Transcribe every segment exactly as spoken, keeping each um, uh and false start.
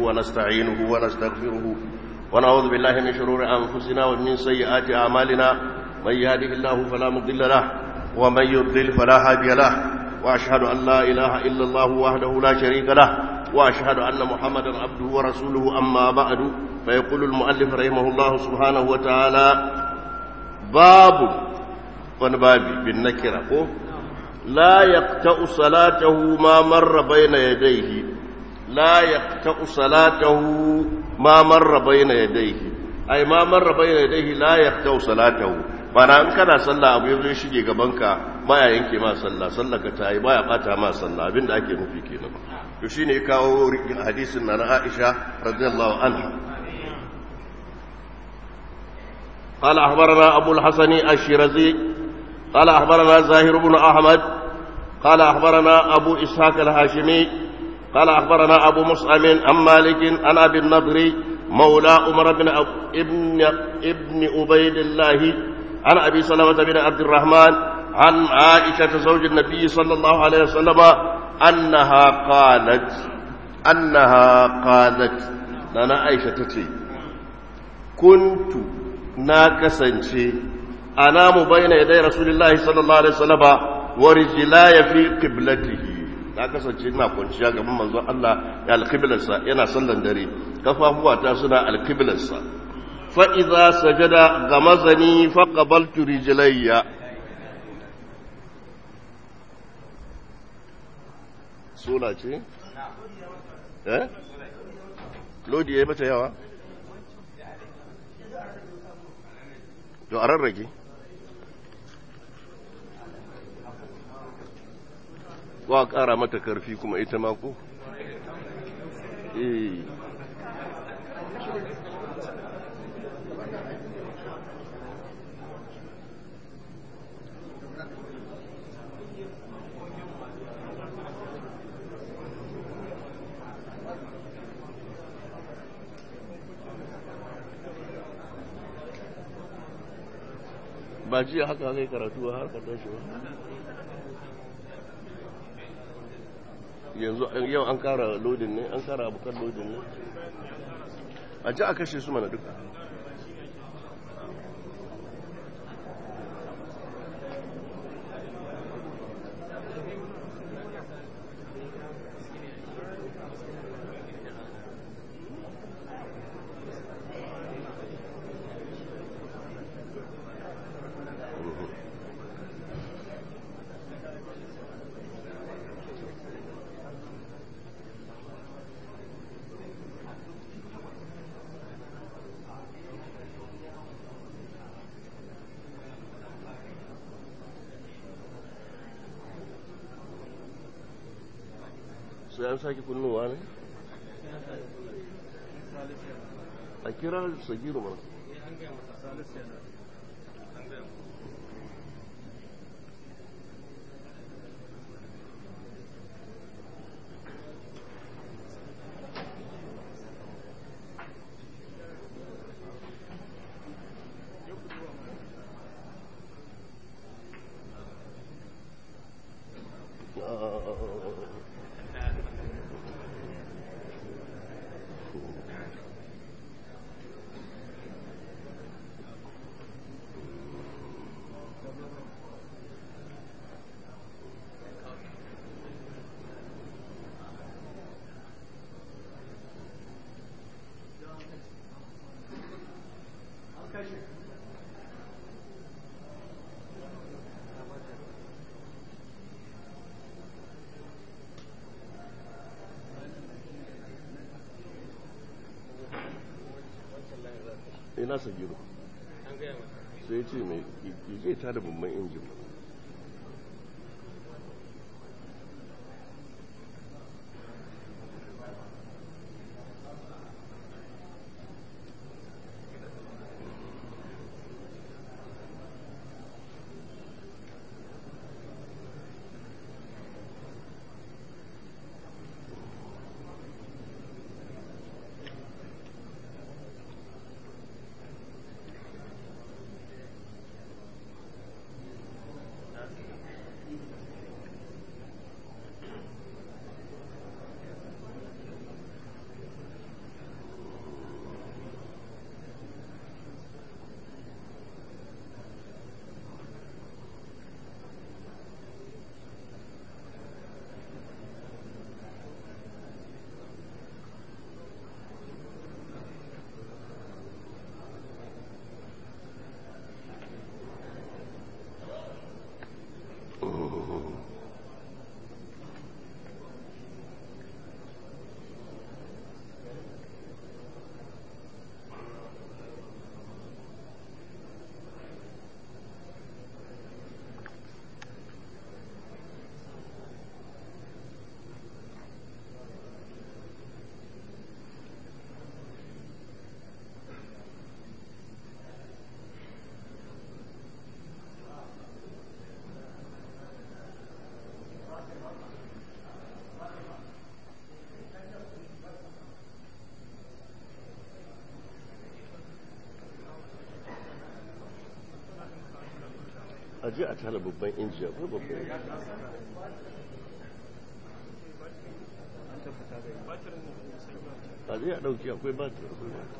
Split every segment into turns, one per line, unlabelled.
ونستعينه ونستغفره ونعوذ بالله من شرور أنفسنا ومن سيئات أعمالنا من يهده الله فلا مضل له ومن يضلل فلا هادي له وأشهد أن لا إله إلا الله وحده لا شريك له وأشهد أن محمدا عبده ورسوله أما بعد فيقول المؤلف رحمه الله سبحانه وتعالى باب ونبابي بالنكرة لا يقطع صلاته ما مر بين يديه لا يقطع صلاته ما مر بين يديه أي ما مر بين يديه لا يقطع صلاته bana in kana sallah abu yanzu ya shige gabanka baya yanke ma sallah sallaka ta yi baya bata ma sallah abinda ake nufi kenan to shine ya kawo hadisin na Aisha radiyallahu anha قال أخبرنا أبو الحسن الشيرازي قال أخبرنا زاهر بن أحمد قال أخبرنا أبو إسحاق الهاشمي قال أخبرنا أبو مصعب عن مالك عن أبي النضر مولى عمر بن ابن ابن عبيد الله عن أبي سلمة بن عبد الرحمن عن عائشة زوج النبي صلى الله عليه وسلم أنها قالت أنها قالت لنا عائشة تتي كنت ناكسنشي أنام بين يدي رسول الله صلى الله عليه وسلم ورجلاي في قبلته ناكسنشي ناكونشي أقام منظر الله يا القبلة ينا صلى الدري كفاهوا تاسنا القبلة فإذا سجد غمزني فقبلت رجلي سولا ce eh lodi yayi mata yawa to a rarrage ko a ƙara mata karfi kuma ita ma ko eh ba jiya haka kai karatu har ka tashi ba yanzu yau an kara lodin ne an kara abokan lodin ne a ji a kashe su mana duka sai an sake kunnuwa ne a kira sagiru mana ina sagiru sai ce mai zai ta da babban injin je a tara babban inji akwai babban a je a dauki akwai batir akwai batir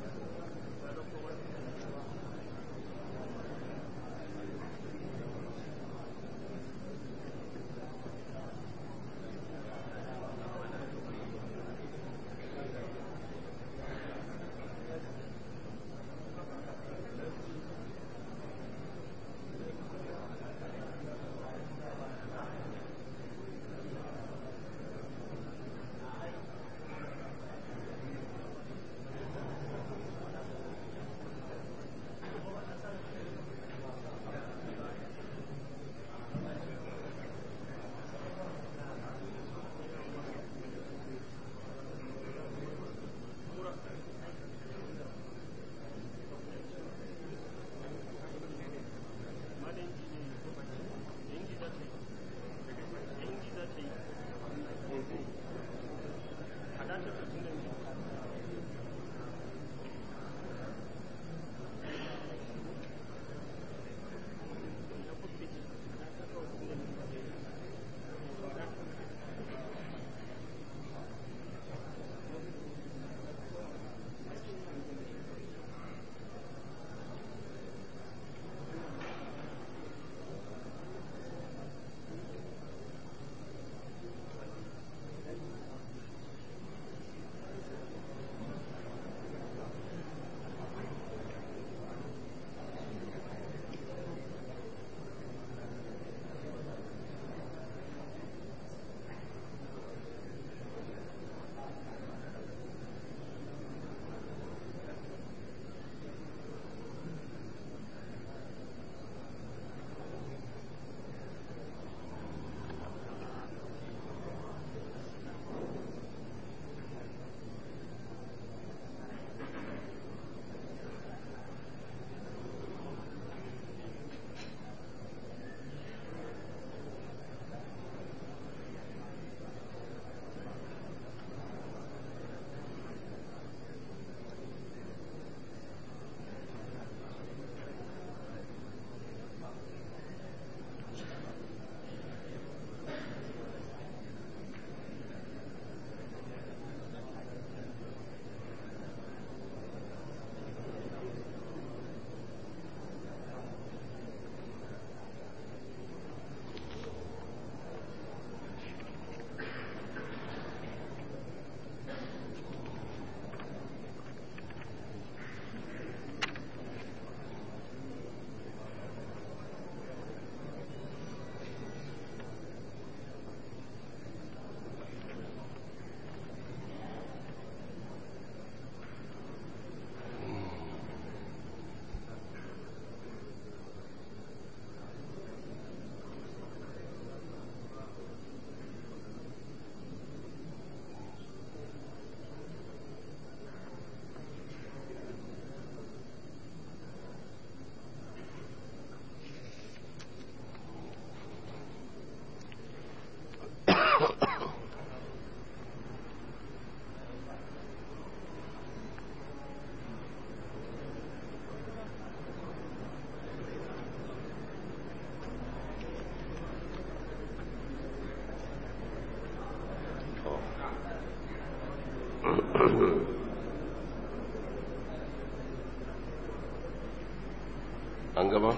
أنقبه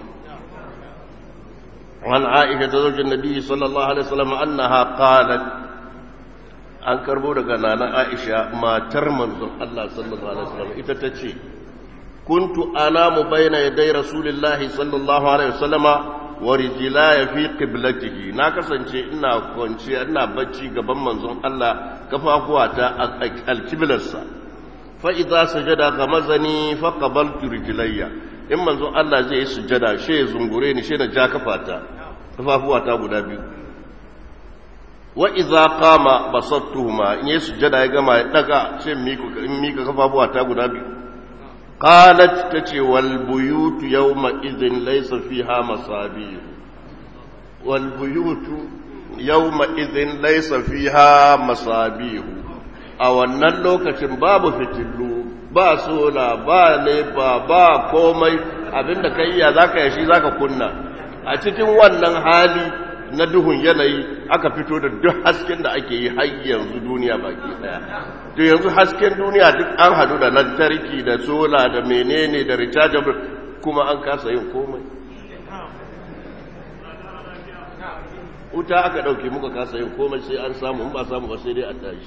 عن عائشة زوج النبي صلى الله عليه وسلم أنها قالت an karbo daga nana Aisha matar manzon Allah sallallahu alaihi wasallam ita tace kuntu anamu baina yaday rasulillahi sallallahu alaihi wasallama wa rijlaya fi qiblatihi na kasance ina kwance ina bacci gaban manzon Allah kafafuwata a alqiblarsa fa idza sajada gamazani fa qabaltu rijlayya in manzon Allah zai yi sujada she zungure ni she na ja kafata kafafuwata guda biyu wa idza qama basattuhuma in yi sujada ya gama ya daga she miko in mika kafafuwata guda biyu qalat tace wal buyut yawma idhin laysa fiha masabih wal buyut yawma idhin laysa fiha masabih a wannan lokacin babu fitilu ba sola ba leba ba komai abinda kai ya zaka yashi zaka kunna a cikin wannan hali na duhun yanayi aka fito da duk hasken da ake yi har yanzu duniya baki daya to yanzu hasken duniya duk an hadu da lantarki da sola da menene da rechargeable kuma an kasa yin komai wuta aka dauke muka kasa yin komai sai an samu in ba samu ba sai dai a tashi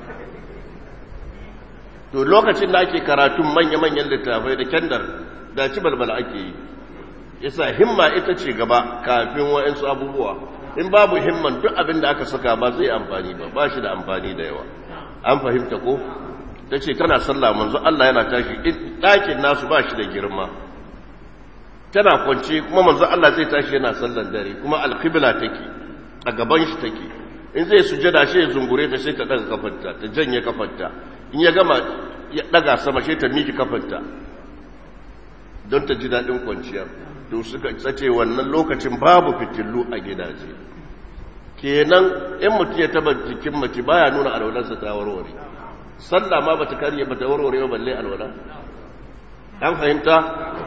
to lokacin da ake karatun manya-manyan littafai da kyandar da ci balbala ake yi yasa himma ita ce gaba kafin wa'ansu abubuwa in babu himman duk abin da aka saka ba zai amfani ba ba shi da amfani da yawa an fahimta ko ta ce tana sallah manzo Allah yana tashi ɗakin nasu ba shi da girma tana kwance kuma manzo Allah zai tashi yana sallan dare kuma alqibla take a gaban shi take in zai sujada shi ya zungure ta sai ta daga kafarta ta janye kafarta in ya gama ya daga sama sai ta miki kafarta don ta ji dadin kwanciya to suka tsace wannan lokacin babu fitillu a gidaje kenan in mutum ya taba jikin mace baya nuna alwalarsa ta warware sallah ma bata kariye bata warware ba balle alwala an fahimta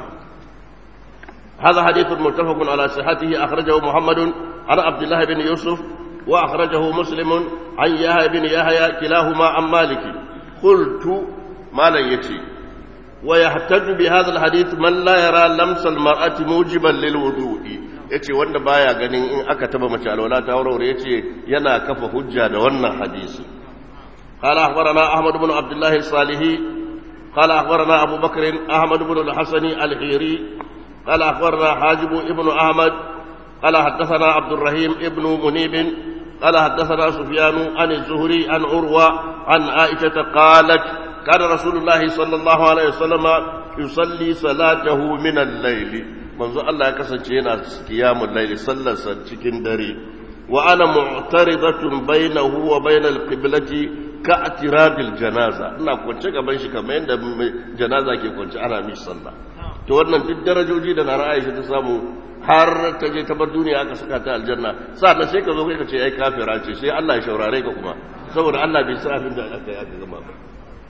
هذا حديث متفق على صحته أخرجه محمد عن عبد الله بن يوسف وأخرجه مسلم عن يحيى بن يحيى كلاهما عن مالك قلت ما لا يتي ويحتج بهذا الحديث من لا يرى لمس المرأة موجبا للوضوء yace wanda baya ganin in aka taba mace alwala ta warware yace yana kafa hujja da wannan hadisi qala akhbarana ahmad ibn abdullah as-salihi qala akhbarana abu bakr ahmad ibn al-hasan al-hiri qala akhbarana hajib ibn ahmad qala hadathana abd الرحيم ibn munib qala hadathana sufyan an az-zuhri an urwa an aisha qalat kana rasulullah sallallahu alaihi wasallam yusalli salatahu min al-layl manzo Allah ya kasance yana qiyamul layli sallarsa cikin dare wa ana mu'taridatun bainahu wa bainal qiblati ka atiradil janaza ina kwance gaban shi kamar yadda janaza ke kwance ana mishi sallah to wannan duk darajoji da na Aisha ta samu har ta je ta bar duniya aka saka ta aljanna sannan sai ka zo kai ka ce ai kafira ce sai Allah ya shaurare ka kuma saboda Allah bai sa abin da aka yi aka gama ba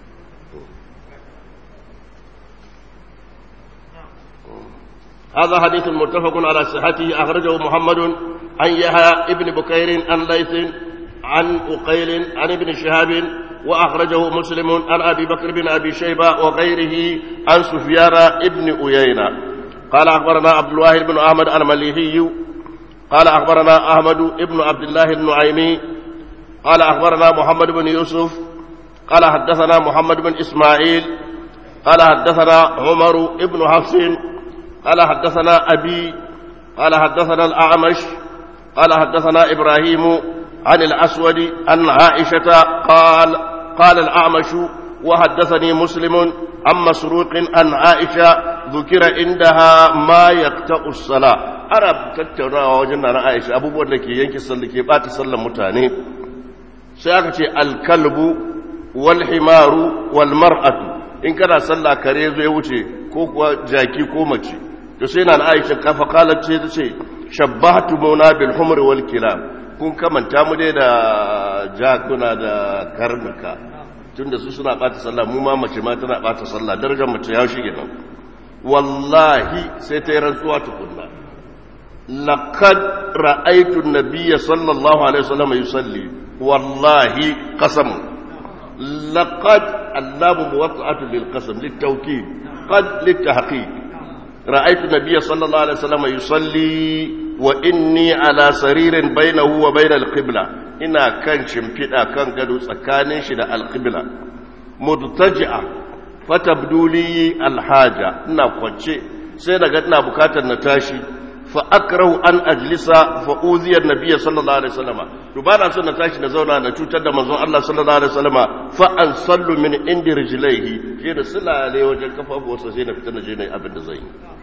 هذا حديث متفق على صحته أخرجه محمد عن يحيى ابن بكير عن ليث عن أقيل عن ابن شهاب وأخرجه مسلم عن أبي بكر بن أبي شيبة وغيره عن سفيان ابن أيينة قال أخبرنا عبد الواحد بن أحمد المليحي قال أخبرنا أحمد ابن عبد الله النعيمي قال أخبرنا محمد بن يوسف قال حدثنا محمد بن إسماعيل قال حدثنا عمر ابن حفص قال حدثنا أبي قال حدثنا الأعمش قال حدثنا إبراهيم عن الأسود عن عائشة قال قال الأعمش وحدثني مسلم عن مسروق عن عائشة ذكر عندها ما يقطع الصلاة أرب تتنا وجنا عائشة أبو بكر كي ينكي صلى كي بات صلى متاني سيأتي الكلب والحمار والمرأة إن كان صلى كريز يوتي كوكو جاكي كومتي to sai na Aisha kafa kalat ce tace shabbahtu muna bil humr wal kilab kun kamanta mu dai da jakuna da karnuka tunda su suna bata sallah mu ma mace ma tana bata sallah darajar mace ya shige nan wallahi sai ta yi rantsuwa tukunna laqad ra'aytu an-nabiyya sallallahu alaihi wasallam yusalli wallahi qasam laqad allamu muwatta'atu lil qasam lit tawkid qad lit tahqiq رأيت النبي صلى الله عليه وسلم يصلي وإني على سرير بينه وبين القبلة إنا كان شمكدا كان قدو سكاني شد القبلة مضطجعة فتبدو لي الحاجة إنا قدشي سينا قدنا بكاتا نتاشي فأكره أن أجلس فأوذي النبي صلى الله عليه وسلم دبانا سنة تاشي نزونا نتوتا دمزون الله صلى الله عليه وسلم فأنصل من عند رجليه كينا سلا عليه وجل كفاف وسسينا في تنجينا أبن زين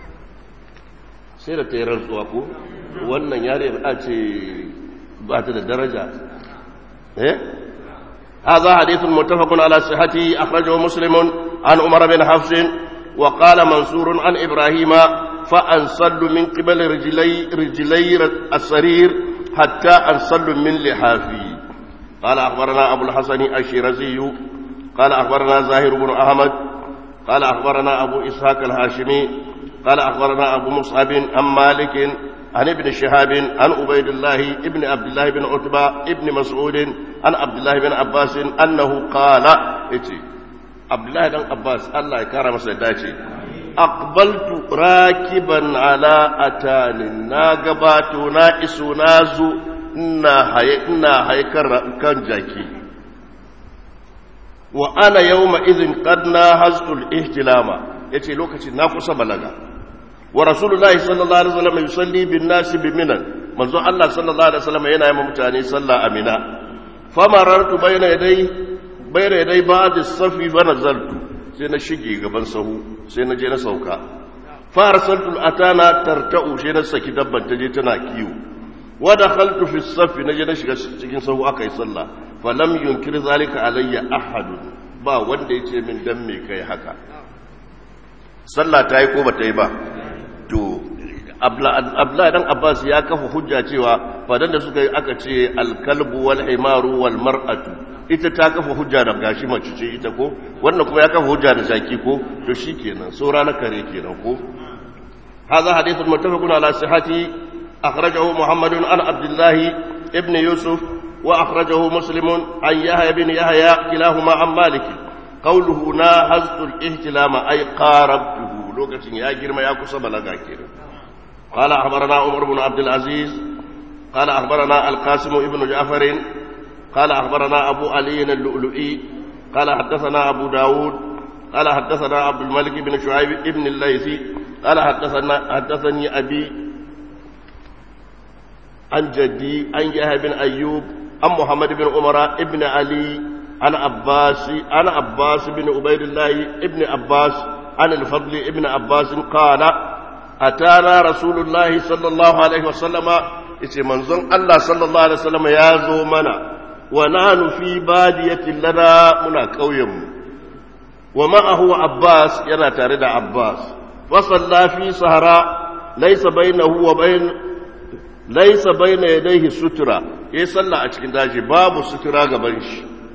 سينا تيران سواكو وانا ياري أتي باتنا الدرجة إيه؟ هذا حديث متفق على صحته أخرجه مسلم عن عمر بن حفص وقال منصور عن إبراهيم فأنصل من قبل رجلي, رجلي السرير حتى أنصل من لحافي قال أخبرنا أبو الحسن الشيرازي قال أخبرنا زاهر بن أحمد قال أخبرنا أبو إسحاق الهاشمي قال أخبرنا أبو مصعب عن مالك عن ابن شهاب عن عبيد الله ابن عبد الله بن عتبة ابن مسعود عن عبد الله بن عباس أنه قال إتي عبد الله بن عباس الله يكرم سيداتي أقبلت راكبا على أتان ناقبات نائس نازو إنا هيكر كان جاكي وأنا يومئذ قد ناهزت الاهتلام يتي لوكتي ناقص بلغا ورسول الله صلى الله عليه وسلم يصلي بالناس بمنى منذ الله صلى الله عليه وسلم ينا يوم متاني صلى أمنا فمررت بين يدي بين يدي بعض الصف فنزلت سينا شقي قبل سهو سينا جينا سوكا فارسلت الأتانا ترتأو سينا سكي دبا تجيتنا كيو ودخلت في الصف نجينا شقي سهو أكي صلى فلم ينكر ذلك علي أحد با وندي من دمي كي حكا صلى تايكو بتايبا to abla dan abbas ya kafa hujja cewa fadan da suka yi aka ce alkalbu wal himaru wal mar'atu ita ta kafa hujja da gashi mace ce ita ko wannan kuma ya kafa hujja da zaki ko to shikenan saura na kare kenan ko hadha hadithun muttafaqun ala sihhati akhrajahu muhammadun an abdullah ibn yusuf wa akhrajahu muslimun an yahya ibn yahya kilahuma an malik qawluhu na haztul ihtilama ay qarabtuhu lokacin ya girma ya kusa balaga kenan qala akhbarana umar ibn abd al-aziz qala akhbarana al-qasim ibn ja'far qala akhbarana abu ali al-lu'lu'i qala hadathana abu daud qala hadathana abd al-malik ibn shu'aib ibn al-laythi qala hadathana hadathani abi an jaddi an yahya bin ayyub an muhammad ibn umara ibn ali an abbas an abbas ibn ubaydillah ibn abbas عن الفضل ابن عباس قال أتانا رسول الله صلى الله عليه وسلم إذا منظر الله صلى الله عليه وسلم يازو منا ونحن في بادية لنا منا كويم ومعه عباس ينا تارد عباس فصلى في صحراء ليس بينه وبين ليس بين يديه سترة يصلى أشكين داجي باب سترة قبنش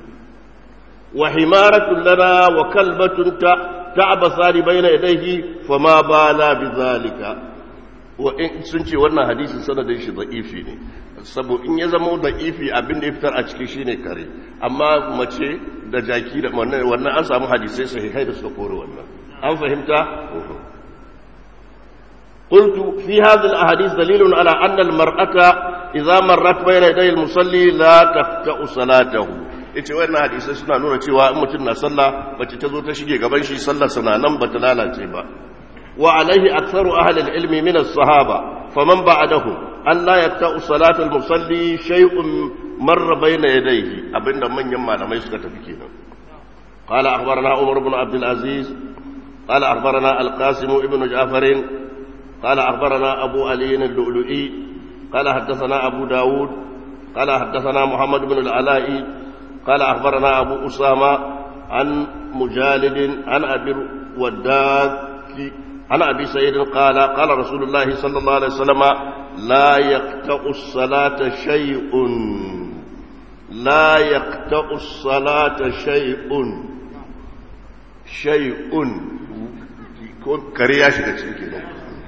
وحمارة لنا وكلبة تعبثان بين يديه فما بالا بذلك وإن سنتي wannan hadisin sanadin shi da'ifi ne sabo in ya zama da'ifi abin da ya fitar a cikin shine kare amma mace da jaki da wannan wannan an samu hadisai sahihai da suka kore wannan an fahimta قلت في هذه الاحاديث دليل على ان المرأة اذا مرت بين يدي المصلي لا تقطع صلاته yace wannan hadisi suna nuna cewa in mutum na sallah bace ta zo ta shige gaban shi sallar sana nan bata lalace ba wa alaihi aktharu ahli al-ilmi min as-sahaba faman ba'dahu an la yaqta'u salata al-musalli shay'un marra bayna yadayhi abinda manyan malamai suka tafi kenan qala akhbarana umar ibn abd al-aziz qala akhbarana al-qasim ibn ja'far qala akhbarana abu ali al-lu'lu'i qala hadathana abu daud qala hadathana muhammad ibn al-ala'i قال أخبرنا أبو أسامة عن مجالد عن أبي الوداد عن أبي سعيد قال قال رسول الله صلى الله عليه وسلم لا يقطع الصلاة شيء لا يقطع الصلاة شيء شيء كرياش كده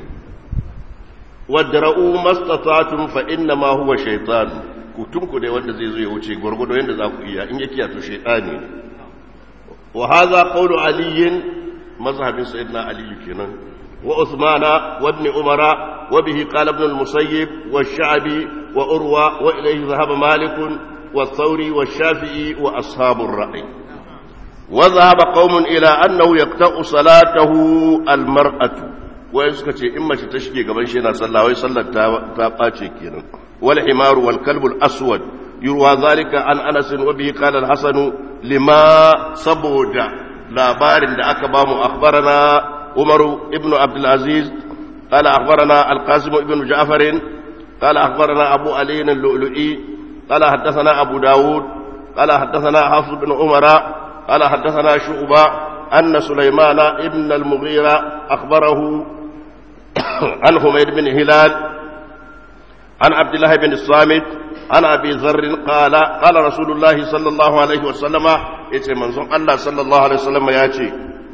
وادرؤوا ما استطعتم فإنما هو شيطان kutunku dai wanda zai zo ya wuce gurgudo yanda za ku iya in yake ya to shaytani wa hadha qawlu ali mazhabin sayyidina ali kenan wa uthmana wa ibn umara wa bihi qala ibn al-musayyib wa ash-sha'bi wa urwa wa ilayhi dhahaba malik wa thawri wa shafi'i wa ashabu ar-ra'i wa dhahaba qaumun ila annahu yaqta'u salatahu al-mar'atu wa suka ce in mace ta shige gaban shi yana sallah wai sallar ta ta bace kenan والحمار والكلب الأسود يروى ذلك عن أنس وبه قال الحسن لما صبود لا بارد أكبام أخبرنا عمر ابن عبد العزيز قال أخبرنا القاسم ابن جعفر قال أخبرنا أبو علي اللؤلؤي قال حدثنا أبو داود قال حدثنا حفص بن عمر قال حدثنا شعبة أن سليمان ابن المغيرة أخبره عن حميد بن هلال عن عبد الله بن الصامت عن أبي ذر قال قال رسول الله صلى الله عليه وسلم يتي منظوم الله صلى الله عليه وسلم ياتي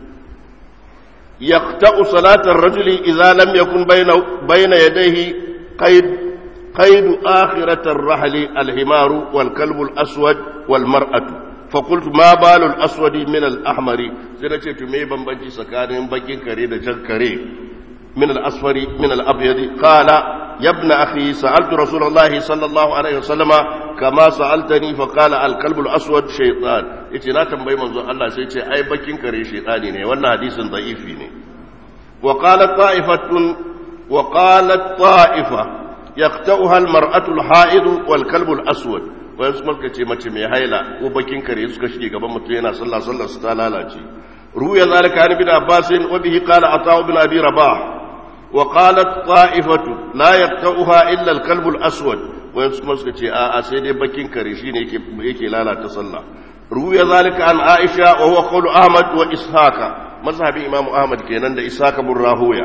يقطع صلاة الرجل إذا لم يكن بين بين يديه qaid qaid akhirat ar-rahl al-himar wal-kalb al-aswad wal-mar'atu فقلت ما بال الأسود من الأحمر سنة تمي بمبنجي سكان بكين كري دجل كري من الأصفر من الأبيض قال يا ابن أخي سألت رسول الله صلى الله عليه وسلم كما سألتني فقال الكلب الأسود شيطان إتنا تنبي منذ الله سيتي أي بكين كري شيطاني وانا حديث ضعيفيني وقالت طائفة وقالت طائفة يقتأها المرأة الحائض والكلب الأسود wayan su malka ce mace mai haila ko bakin kare suka shige gaban mutum yana sallah sallar su ta lalace ruya zalika an bin abbas wa bihi qala ata ibn abi rabah wa qalat ta'ifatu la yaqta'uha illa al-kalb al-aswad wayan su malka ce a a sai dai bakin kare shine yake yake lalata sallah ruya zalika an aisha wa huwa qawlu ahmad wa ishaqa mazhabi imam ahmad kenan da ishaqa bin rahuya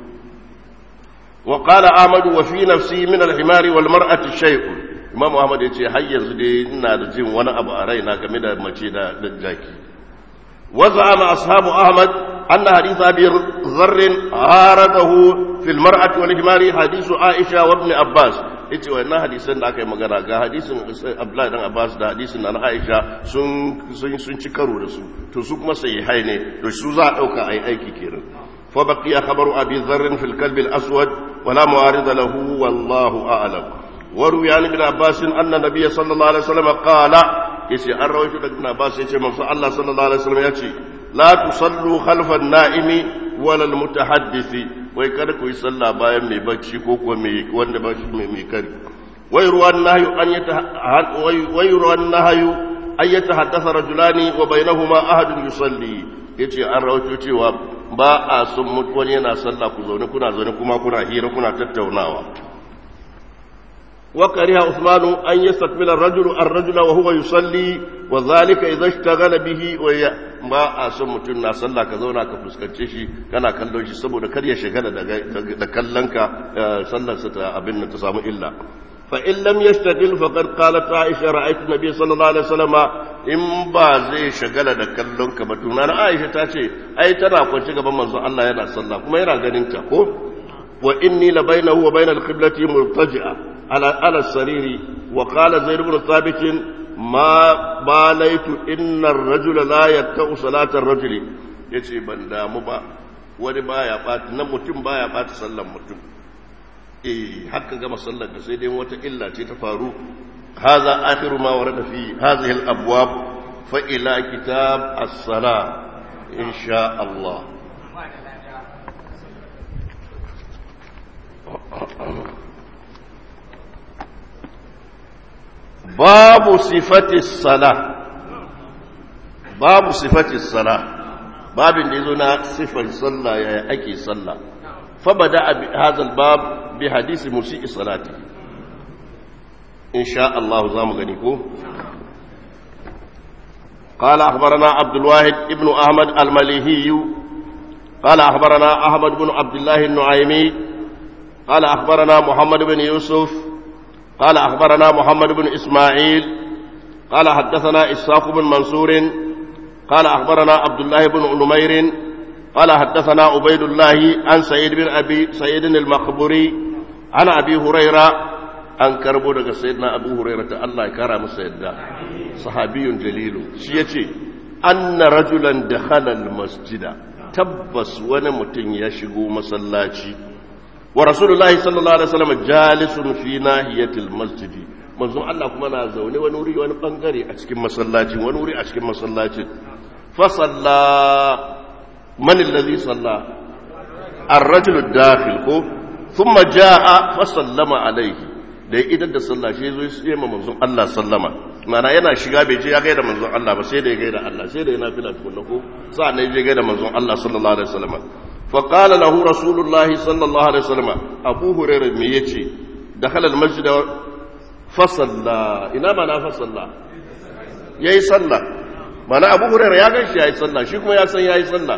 wa qala ahmad wa fi nafsi min al-himari wal mar'ati shay'un imam Muhammad ya ce har yanzu dai ina da jin wani abu a raina game da mace da jaki waza ama ashabu ahmad anna hadith abi dharr aradahu fil mar'ati wal himari hadithu aisha wa ibn abbas yace wannan hadisan da aka yi magana ga hadisin abdullahi dan abbas da hadisin na aisha sun sun sun ci karo da su to su kuma sai hai ne to su za a dauka ai aiki kenan fa baqiya khabaru abi dharr fil kalb al aswad wala mu'arid lahu wallahu a'lam وروي عن ابن عباس أن النبي صلى الله عليه وسلم قال يسي الرويت ابن عباس يسي من الله صلى الله عليه وسلم يسي لا تصلوا خلف النائم ولا المتحدث ويكرك يصلى بايم مي بچي كوكو مي وند بچي مي كري ويروى النهي أن يتح ويروى النهي أن يتحدث رجلان وبينهما أحد يصلي yace an rawaito cewa ba a son wani yana sallah ku zaune kuna zaune kuma kuna hira kuna tattaunawa وكره عثمان أن يستقبل الرجل الرجل وهو يصلي وذلك إذا اشتغل به ويا ما أسمتنا صلى كذونا كفسكتشي كان كلو شي سبو da kar ya shagala da kallonka sallar sa ta abin ta samu illa fa in lam yashtagil faqad qalat Aisha ra'aytu nabiy sallallahu alaihi wasallam in ba zai shagala da kallonka ba tunan Aisha ta ce ai tana kwance gaban manzon Allah yana sallah kuma yana ganin ta ko wa inni la bainahu wa bainal qiblati murtaji'a على على السرير وقال زيد بن ثابت ما باليت ان الرجل لا يقطع صلاه الرجل yace ban damu ba wani baya bata nan mutum baya bata sallan mutum eh haka gama sallar da sai dai wata illa ce ta faru hadha akhiru ma warada fi hadhihi al-abwab fa ila kitab as-salah insha Allah babu sifati sala babu sifati sala babin da yazo na sifar sallah yaya ake sallah fa bada hadha albab bi hadisi musii salati insha Allah zamu gani ko قال أخبرنا عبد الواحد ابن أحمد المليهي قال أخبرنا أحمد بن عبد الله النعيمي قال أخبرنا محمد بن يوسف قال أخبرنا محمد بن إسماعيل قال حدثنا إسحاق بن منصور قال أخبرنا عبد الله بن نمير قال حدثنا عبيد الله عن سعيد بن أبي سعيد المخبري عن أبي هريرة عن كربو دغ سيدنا أبو هريرة الله يكرم سيدنا صحابي جليل شيء أن رجلا دخل المسجد تبس ونمتن يشغو مسلاتي ورسول الله صلى الله عليه وسلم جالس في ناحية المسجد manzon Allah kuma na zaune wani wuri wani bangare a cikin masallaci wani wuri a cikin masallacin fa salla man alladhi salla ar-rajul ad-dakhil ko thumma jaa fa sallama alayhi da idan da sallah shi zo sai ma manzon Allah sallama mana yana shiga bai je ya gaida manzon Allah ba sai da ya gaida Allah sai da yana fila tukunna ko sai ne je gaida manzon Allah sallallahu alaihi wasallam فقال له رسول الله صلى الله عليه وسلم أبو هريرة ميتي دخل المسجد فصلى إنا ما فصلى يأي صلى ما أنا أبو هريرة يا غيش يأي صلى شكما يا سي يأي صلى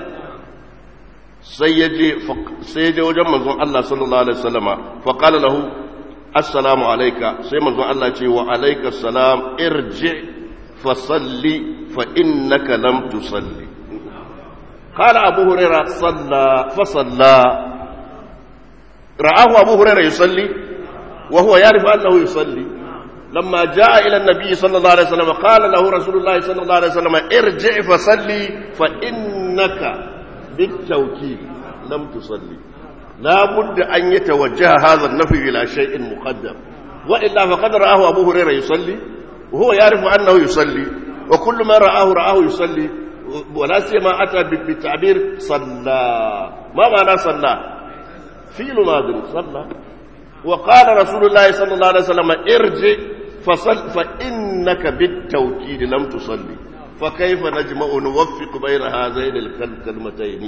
سيجي سيجي وجمع الله صلى الله عليه وسلم فقال له السلام عليك سيما الله يقول وعليك السلام ارجع فصلي فإنك لم تصلي قال أبو هريرة صلى فصلى رآه أبو هريرة يصلي وهو يعرف أنه يصلي. لما جاء إلى النبي صلى الله عليه وسلم قال له رسول الله صلى الله عليه وسلم ارجع فصلي فإنك بالتوكيد لم تصلي. لا بد أن يتوجه هذا النفي إلى شيء مقدم، وإلا فقد رآه أبو هريرة يصلي وهو يعرف أنه يصلي، وكل ما رآه رآه يصلي، ولا سيما أتى بالتعبير صلى. ما معنى صلى؟ فعل ماضي صلى. وقال رسول الله صلى الله عليه وسلم ارجع فصل فإنك بالتوكيد لم تصلي. فكيف نجمع نوفق بين هذين الكلمتين؟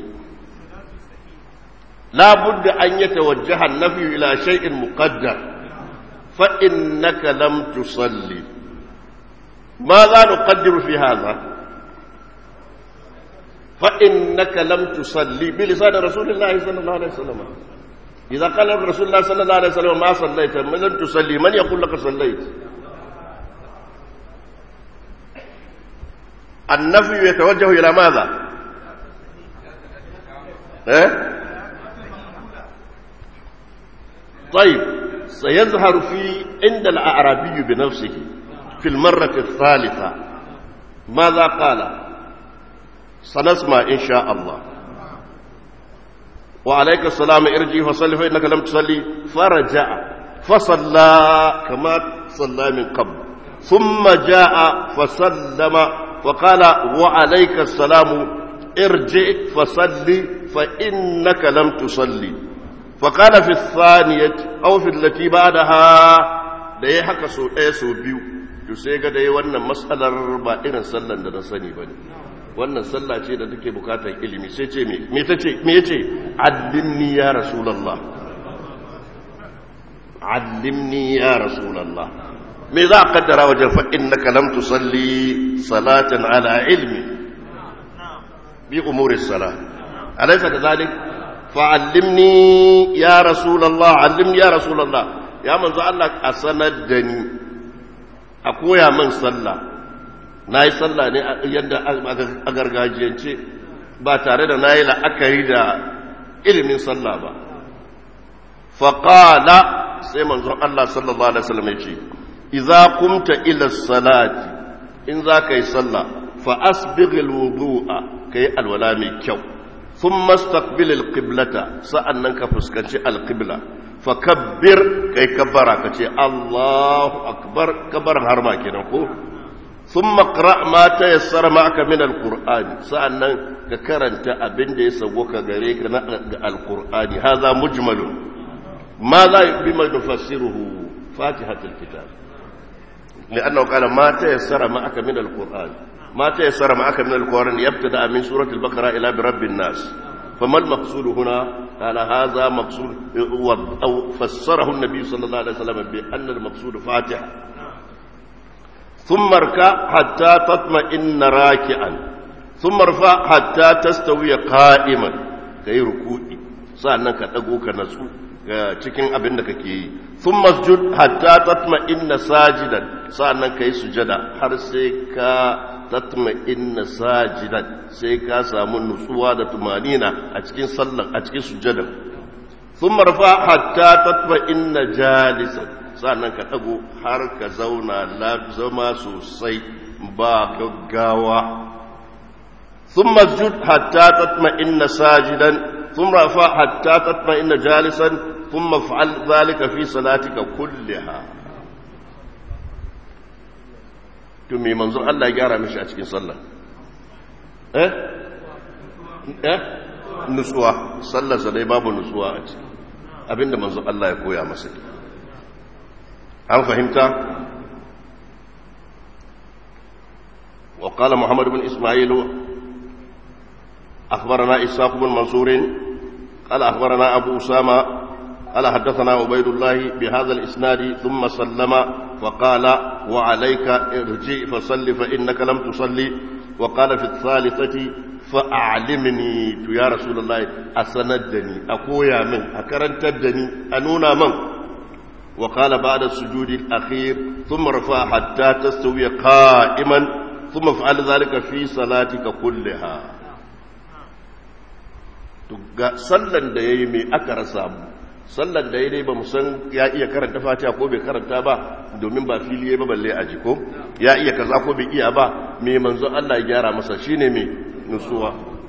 لا بد أن يتوجه النفي إلى شيء مقدر. فإنك لم تصلي، ماذا نقدر في هذا؟ فإنك لم تصلي بلسان رسول الله صلى الله عليه وسلم. إذا قال رسول الله صلى الله عليه وسلم ما صليت، من لم تصلي، من يقول لك صليت؟ النفي يتوجه إلى ماذا؟ إيه؟ طيب، سيظهر في عند الأعرابي بنفسه في المرة الثالثة ماذا قال؟ سنسمع إن شاء الله. وعليك السلام ارجي فصلي فإنك لم تصلي، فرجع فصلى كما صلى من قبل، ثم جاء فسلم فقال وعليك السلام ارجع فصلي فإنك لم تصلي. فقال في الثانية أو في التي بعدها da ya haka so ɗaya so biyu, to sai ga dai wannan matsalar ba irin sallan da na sani ba ne, wannan sallah ce da take bukatar ilimi. sai ce me me tace me yace allimni ya rasulullah, allimni ya rasulullah. me za a kaddara wajen fa innaka lam tusalli salatan ala ilmi bi umuri salat, alaysa kadhalik? fa'allimni ya rasulallah, allimni ya rasulallah, ya manzo Allah a sanar da ni, a koya min sallah. na yi sallah ne yadda a gargajiyance ba tare da na yi la'akari da ilimin sallah ba. faƙala sai manzo Allah sallallahu alaihi wasallam ya ce iza kumta ila salati, in za ka yi sallah fa asbighil wudu'a, ka yi alwala mai kyau. ثم استقبل القبلة، سأنك فسكنش القبلة، فكبر كي كبرك كي الله أكبر كبر هرما كنكو. ثم اقرأ ما تيسر معك من القرآن، سأنك كرنت أبن دي سوك غريك القرآن. هذا مجمل، ما لا بما نفسره فاتحة الكتاب، لأنه قال ما تيسر معك من القرآن. ما تيسر معك من القرآن يبتدأ من سورة البقرة إلى برب الناس. فما المقصود هنا؟ قال هذا مقصود، أو فسره النبي صلى الله عليه وسلم بأن المقصود فاتحة. ثم اركع حتى تطمئن راكعا، ثم ارفع حتى تستوي قائما، كي ركوعي سأنك تقوك نسو cikin abin da kake yi. thumma masjud hatta tatma'inna sajidan, sa'annan kai sujada har sai ka tatma'inna sajidan, sai ka samu nutsuwa da tumanina a cikin sallan, a cikin sujada. thumma rafa hatta tatma'inna jalisan, sa'annan ka dago har ka zauna zama sosai ba gaggawa. thumma masjud hatta tatma'inna sajidan, ثم رفع حتى تطمئن جالسا، ثم افعل ذلك في صلاتك كلها. to me manzo Allah ya gyara mishi a cikin sallah? eh eh nutsuwa. sallar sa dai babu nutsuwa a ciki, abinda manzo Allah ya koya masa. an fahimta? wa qala Muhammad ibn Isma'il أخبرنا إسحاق بن منصور قال أخبرنا أبو أسامة قال حدثنا عبيد الله بهذا الإسناد ثم سلم فقال وعليك ارجع فصل فإنك لم تصلي. وقال في الثالثة فأعلمني يا رسول الله، أسندني أقويا من أكرنتدني أنونا من. وقال بعد السجود الأخير ثم رفع حتى تستوي قائما، ثم افعل ذلك في صلاتك كلها. ga sallan da yayi mai aka rasa mu sallar da ya dai ba mu san ya iya karanta fatiha ko bai karanta ba domin ba fili ya ba balle a ji ko ya iya kaza ko bai iya ba me manzon Allah ya gyara masa shine me nutsuwa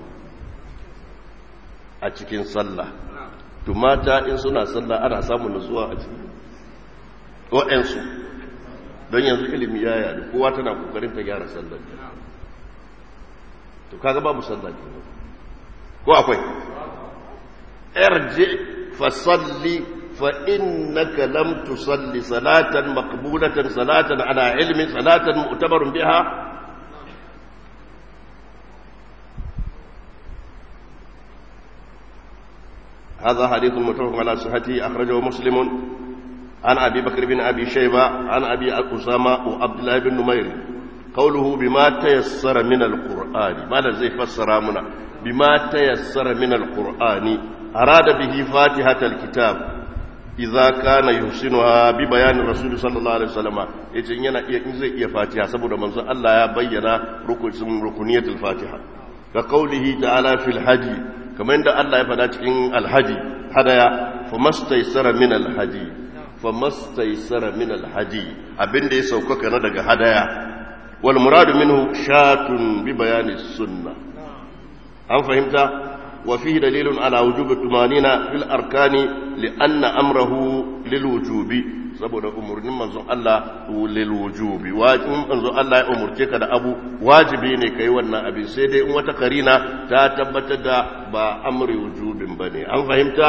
a cikin sallah to mata in suna sallah ana samun nutsuwa a cikin wa'ansu don yanzu ilimi ya yadu kowa tana kokarin ta gyara sallar to kaga babu sallah kenan ko akwai irji fasalli fa innaka lam tusalli salatan maqbulatan salatan ala ilmin salatan mu'tabarun biha هذا حديث متفق على صحته أخرجه مسلم عن أبي بكر بن أبي شيبة عن أبي أسامة وعبد الله بن نمير قوله بما تيسر من القرآن ماذا زي فسر منا بما تيسر من القرآن أراد به فاتحة الكتاب إذا كان يحسنها ببيان الرسول صلى الله عليه وسلم يجي ينا زي فاتحة سبب منزل الله يبين ركنية الفاتحة كقوله تعالى في الحديث kamar yadda Allah ya fada cikin alhaji hadaya famastaysara min alhaji famastaysara min alhaji abinda ya saukaka na daga hadaya wal muradu minhu shatun bi bayani sunna an fahimta wa fihi dalilun ala wujubi tumanina fil arkani li anna amrahu lil wujubi saboda umurnin manzon Allah lil wujubi wajibin manzon Allah ya umurce ka da abu wajibi ne kai wannan abin sai dai in wata karina ta tabbatar da ba amri wujubin bane an fahimta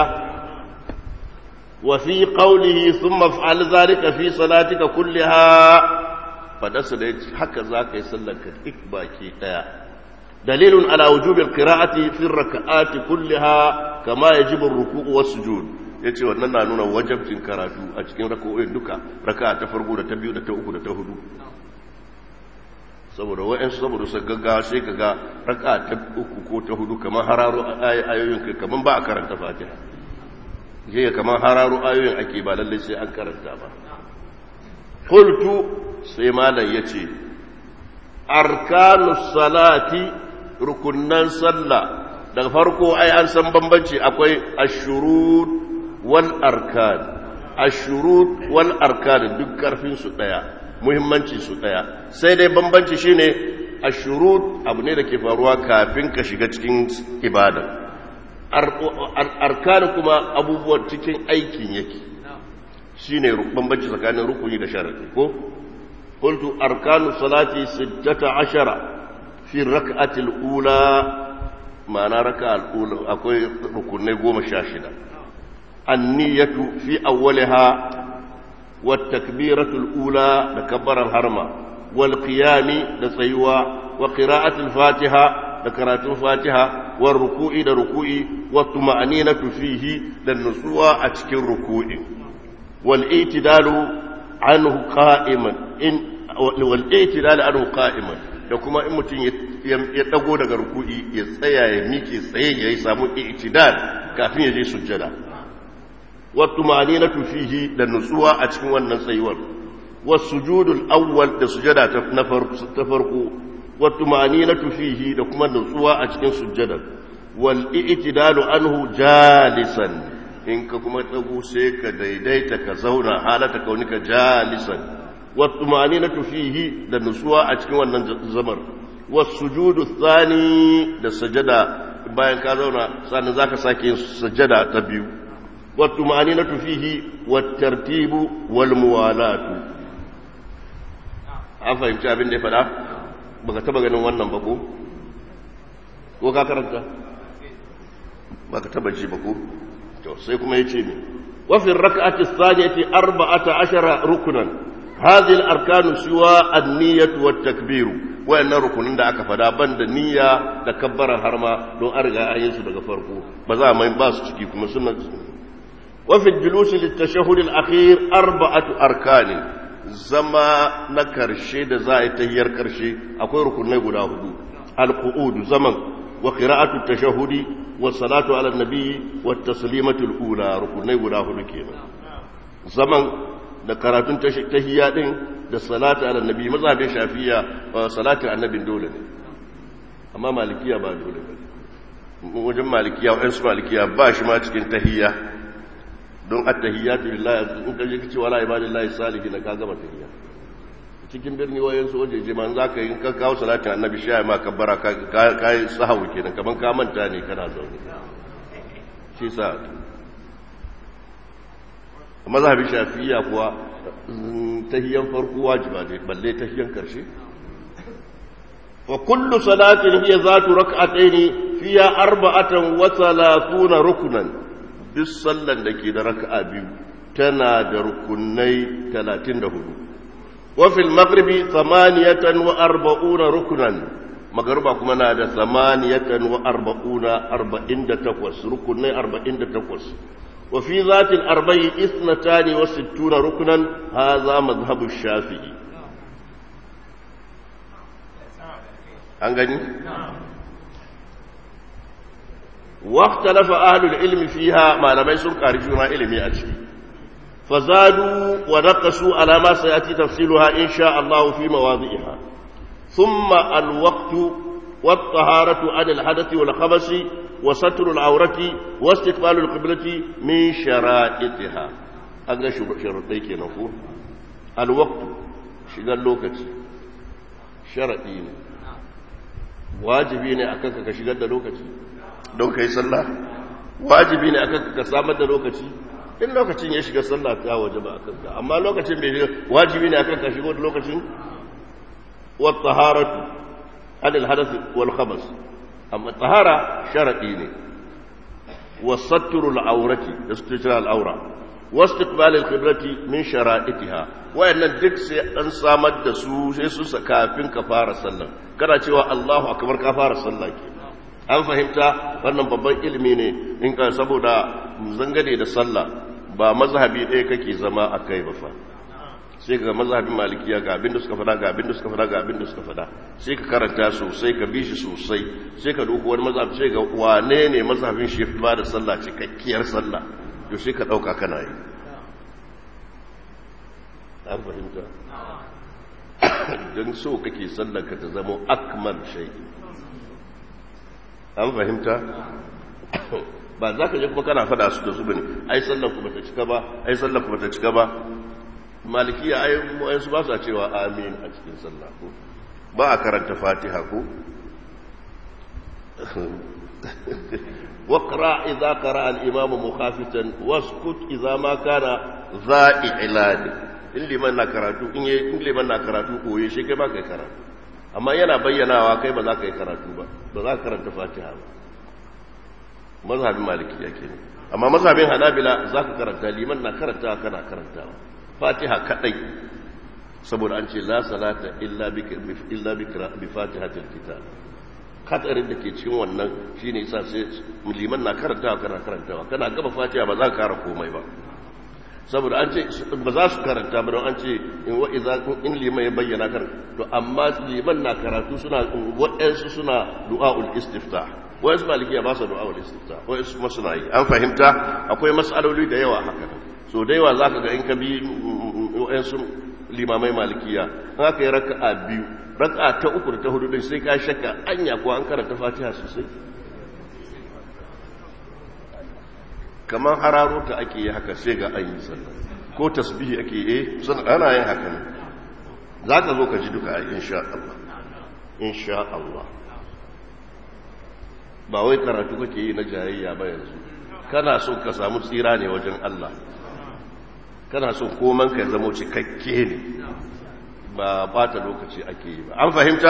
wa fi qawlihi thumma fa'al zalika fi salatika kullaha fadasa da haka zaka yi sallar ka duk baki daya dalilun ala wujubi alqira'ati fi rak'ati kullaha kama yajibu ar-ruku' was-sujud yace wannan na nuna wajibcin karatu a cikin rak'o'in duka raka'a ta farko da ta biyu da ta uku da ta hudu saboda wa'ansu saboda su gaggawa sai kaga raka'a ta uku ko ta hudu kamar hararo ayoyin kai kamar ba a karanta fatiha je kamar hararo ayoyin ake ba lalle sai an karanta ba qultu sai malam yace arkanus salati rukunnan sallah daga farko ai an san bambanci akwai ashurut wal arkan ashurut wal arkan duk karfin su daya muhimmanci su daya sai dai bambanci shine ashurut abu ne da ke faruwa kafin ka shiga cikin ibada arkan kuma abubuwan cikin aikin yake shine bambanci tsakanin rukuni da sharadi ko qultu arkanu salati sittata ashara fi rak'ati al-ula ma'ana raka'a al-ula akwai rukunai goma sha shida an-niyyatu fi awwaliha wat-takbiratu al-ula da kabbaran harma wal qiyami da tsayuwa wa qira'atu al-fatiha da karatun fatiha war ruku'i da ruku'i wa tuma'ninatu fihi da nutsuwa a cikin ruku'i wal i'tidalu anhu qa'iman in wal i'tidalu anhu qa'iman da kuma in mutum ya dago daga ruku'i ya tsaya ya mike tsaye ya yi samu i'tidal kafin ya je sujjada wa tumaninatu fihi da nutsuwa a cikin wannan tsayuwar wa sujudul awwal da sujjada ta farko wa tumaninatu fihi da kuma nutsuwa a cikin sujjada wal i'tidalu anhu jalisan in ka kuma dago sai ka daidaita ka zauna halata kaunika jalisan والطمأنينة فيه ده نسوة أتكي والنزمر والسجود الثاني ده السجدة باين كذونا سانزاك ساكين سجدة تبيو والطمأنينة فيه والترتيب والموالاة عفا يمتع بين دي فلا بغا تبغى نوانا بكو وكا كرنتا بغا تبغى بكو سيكم يتشيني وفي الركعة الثانية أربعة عشر ركنا هذه الأركان سوى النية والتكبير وأن ركن دا أكفدا بند نية تكبر هرما دون أرجع أيسو دا فرقو بزا ما ينباس تشكيكم سنة وفي الجلوس للتشهد الأخير أربعة أركان زما نكرشي دا زائد تهير كرشي أكوي ركن نيقودا هدو القعود زمن وقراءة التشهد والصلاة على النبي والتسليمة الأولى ركن نيقودا هدو كينا زمن da karatun tahiyya din da salatu ala nabi mazhabin shafiya salatu annabin dole ne amma malikiya ba dole ba wajen malikiya wa su malikiya ba shi ma cikin tahiyya don at-tahiyyatu lillahi in ka je kace wala ibadillahi salihin ka gama tahiyya cikin birni wayan su waje man zaka yi ka kawo salatin annabi shi ma kabbara ka kai sahawu kenan kaman ka manta ne kana zaune shi sa mazhabi shafi'iyya kuwa tahiyyan farko wajiba ne balle tahiyyan karshe wa kullu salatin hiya zatu rak'atayn fiha arba'atan wa thalathuna ruknan bis sallan dake da rak'a biyu tana da rukunai talatin da hudu wa fil maghribi thamaniyatan wa arba'una ruknan magruba kuma na da thamaniyatan wa arba'una arba'in da takwas rukunai arba'in da takwas wa fi zatil arba'i ithnatani wa sittuna ruknan hadha madhhabu shafi'i an gani واختلف أهل العلم فيها ما لم يسرق رجونا علمي أجل فزادوا ونقصوا على ما سيأتي تفصيلها إن شاء الله في مواضعها ثم الوقت والطهارة عن الحدث والخبث وستر العورة واستقبال القبلة من شرائطها أقل شرطيك نقول الوقت شغال لوكت شرطين واجبين أكاكا شغال لوكت don ka yi sallah wajibi ne akan ka samar da lokaci in lokacin ya shiga sallah ta waje ba akan ka amma lokacin bai shiga wajibi ne akan ka shigo da lokacin wa taharatu anil hadath wal khabas amma tahara sharadi ne wa satru al awrati istitra al awra wa istiqbal al qiblati min shara'itiha wayannan duk sai an samar da su sai su kafin ka fara sallah kana cewa Allahu akbar ka fara sallah ke an fahimta wannan babban ilimi ne in ka saboda zangane da sallah ba mazhabi ɗaya kake zama a kai ba fa sai ka mazhabin malikiya ga abin da suka fada ga abin da suka fada ga abin da suka fada sai ka karanta sosai ka bi shi sosai sai ka duku wani mazhabi sai ga wane ne mazhabin shi ba da sallah cikakkiyar sallah to sai ka dauka kana yi an fahimta dan so kake sallar ka ta zama akmal shay an fahimta ba za ka je kuma kana fada su da su bane ai sallar ku bata cika ba ai sallar ku bata cika ba malikiya ai mu su ba su cewa amin a cikin sallah ko ba a karanta fatiha ko waqra idza qara al-imam mukhafatan waskut idza ma kana za'i'lan in liman na karatu in in liman na karatu koyi shi kai ba kai karatu amma yana bayyanawa kai ba za ka yi karatu ba ba za ka karanta fatiha ba mazhabin malikiya kenan amma mazhabin hanabila za ka karanta liman na karanta kana karantawa fatiha kadai saboda an ce la salata illa bi illa bi fatihatil kitab hadarin da ke cikin wannan shine yasa sai liman na karantawa kana karantawa kana gaba fatiha ba za ka kara komai ba saboda an ce ba za su karanta ba don an ce in liman ya bayyana kar to amma liman na karatu suna waɗansu suna du'a'ul istiftah waɗansu malikiya ba su du'a'ul istiftah waɗansu kuma suna yi an fahimta akwai mas'aloli da yawa haka so da yawa za ka ga in ka bi waɗansu limamai malikiya in aka yi raka'a biyu raka'a ta uku da ta hudu din sai ka shakka anya ko an karanta fatiha sosai kamar hararo ta ake yi haka sai ga an yi sallah ko tasbihi ake yi sun ana yin haka ne za ka zo ka ji duka insha Allah insha Allah ba wai karatu kake yi na jayayya ba yanzu kana so ka samu tsira ne wajen Allah kana so koman ka zama cikakke ne ba bata lokaci ake yi ba an fahimta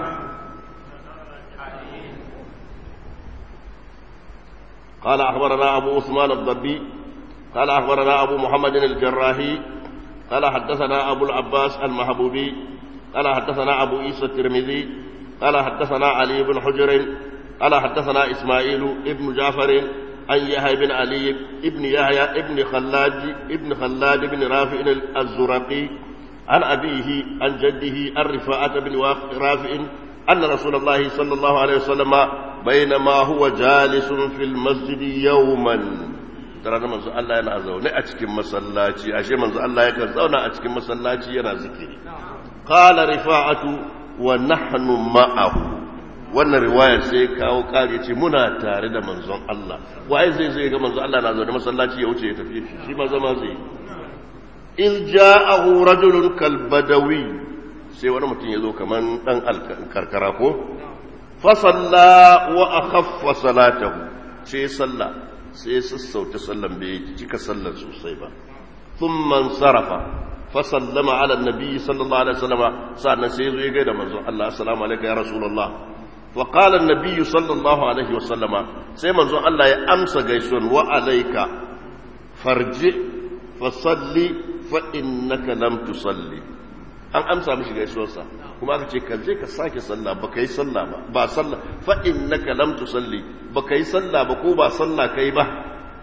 قال أخبرنا أبو عثمان الضبي قال أخبرنا أبو محمد الجراحي قال حدثنا أبو العباس المحبوبي قال حدثنا أبو عيسى الترمذي قال حدثنا علي بن حجر قال حدثنا إسماعيل ابن جعفر عن يحيى بن علي ابن يحيى ابن خلاد ابن خلاد بن رافع الزرقي عن أبيه عن جده الرفاعة بن رافع أن رسول الله صلى الله عليه وسلم بينما هو جالس في المسجد يوما ترى منذ الله yana zaune a cikin masallaci ashe manzo Allah yakan zauna a cikin masallaci yana zikiri qala rifa'atu wa nahnu ma'ahu wannan riwaya sai kawo kare ce muna tare da manzon Allah waye zai zai ga manzon Allah na zaune masallaci ya wuce ya tafi shi ma zama zai in ja'ahu rajulun kal badawi sai wani mutum ya zo kaman dan karkara ko fa salla wa akhaffa salatahu sai salla sai sassauta sallan bai cika sallar sosai ba thumma sarafa fa sallama ala annabi sallallahu alaihi wasallam sannan sai zo ya ga da manzon Allah assalamu alayka ya rasulullah wa qala annabi sallallahu alaihi wasallam sai manzon Allah ya amsa gaisuwan wa alayka farji fa salli fa innaka lam tusalli an amsa mishi gaisuwarsa kuma aka ce ka je ka sake sallah baka yi sallah ba ba sallah fa innaka lam tusalli baka yi sallah ba ko ba sallah kai ba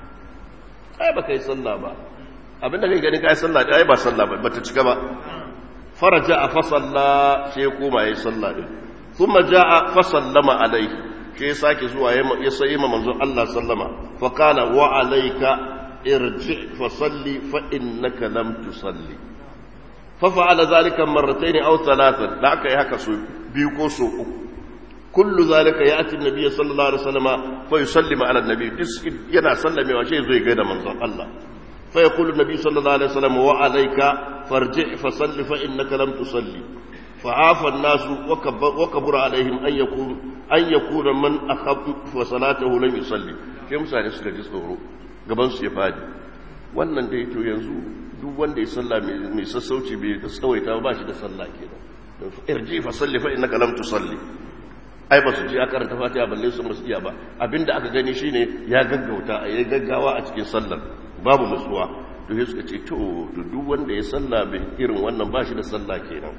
ai baka yi sallah ba abinda kai gani kai sallah ai ba sallah ba bata cika ba faraja fa salla sai kuma yayi sallah din thumma jaa fa sallama alaihi sai sake zuwa ya sai manzon Allah sallama fa qala wa alayka irji fa salli fa innaka lam tusalli fa fa'ala dhalika marratayn aw thalathan da aka yi haka so biyu ko so uku kullu zalika ya'ti an-nabiy sallallahu alaihi wasallam fa yusallimu ala an-nabiy yana sallamewa sai zai ga da manzon Allah fa yaqulu an-nabiy sallallahu alaihi wasallam wa alayka farji' fa salli fa innaka lam tusalli fa afa an-nasu wa kabura alaihim an yakun an yakuna man akhaffa fa salatuhu lam yusalli sai mutane suka ji tsoro gaban su ya fadi wannan dai to yanzu duk wanda ya salla mai sassauci bai tsawaita ba shi da sallah kenan irji fa salli fa innaka lam tusalli ai ba su ji aka karanta fatiha balle su musu iya ba abinda aka gani shine ya gaggauta ya gaggawa a cikin sallar babu nutsuwa to sai suka ce to duk wanda ya salla bai irin wannan ba shi da sallah kenan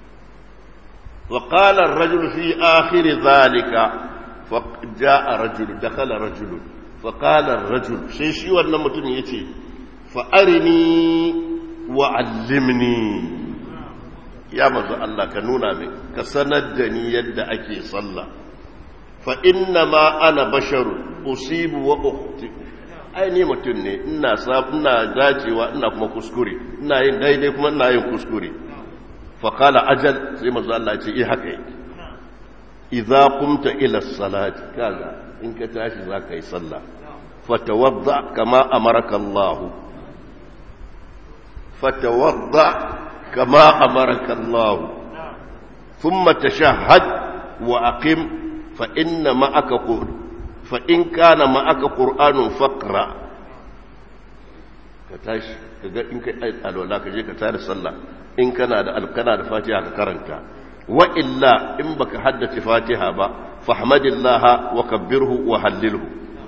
wa qala ar-rajul fi akhir zalika fa jaa rajul dakhala rajul fa qala ar-rajul sai shi wannan mutum yace fa arini wa allimni ya manzo Allah ka nuna min ka sanar da ni yadda ake sallah fa inna ma ana basharu usibu wa ukhti ai ni mutum ne ina sab ina dacewa ina kuma kuskure ina yin daidai kuma ina yin kuskure fa qala ajal sai manzo Allah ya ce eh haka yake idza qumta ila salati kaga in ka tashi zaka yi sallah fatawadda kama amaraka Allah فتوضأ كما أمرك الله ثم تشهد وأقم فإن معك قرآن فإن كان معك قرآن فاقرأ كتاش إن كان ولا كجي كتار صلى إن كان كان الفاتحة كرنتا وإلا إن بك حدث فاتحة با فاحمد الله وكبره وهلله